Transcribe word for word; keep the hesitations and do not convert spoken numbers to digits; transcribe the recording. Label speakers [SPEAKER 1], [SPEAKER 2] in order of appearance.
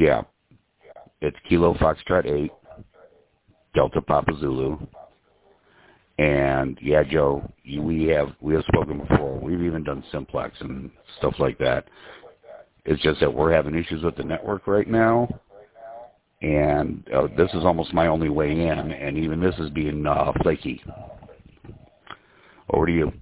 [SPEAKER 1] Yeah, it's Kilo Foxtrot eight, Delta Papa Zulu. And yeah, Joe, we have we have spoken before. We've even done Simplex and stuff like that. It's just that we're having issues with the network right now, and uh, this is almost my only way in, and even this is being uh, flaky. Over to you.